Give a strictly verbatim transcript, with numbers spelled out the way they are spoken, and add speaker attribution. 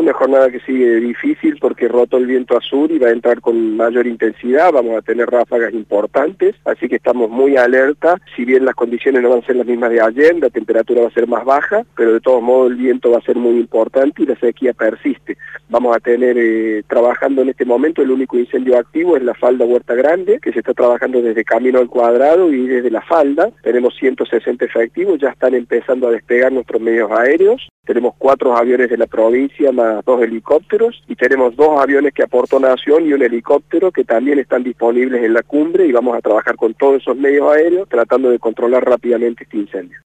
Speaker 1: una jornada que sigue difícil porque rotó el viento a sur y va a entrar con mayor intensidad, vamos a tener ráfagas importantes, así que estamos muy alerta, si bien las condiciones no van a ser las mismas de ayer, la temperatura va a ser más baja, pero de todos modos el viento va a ser muy importante y la sequía persiste. Vamos a tener eh, trabajando en este momento, el único incendio activo es la falda Huerta Grande, que se está trabajando desde Camino al Cuadrado y desde la falda. Tenemos ciento sesenta efectivos, ya están empezando a despegar nuestros medios aéreos. Tenemos cuatro aviones de la provincia más dos helicópteros y tenemos dos aviones que aportó Nación y un helicóptero que también están disponibles en la cumbre y vamos a trabajar con todos esos medios aéreos tratando de controlar rápidamente este incendio.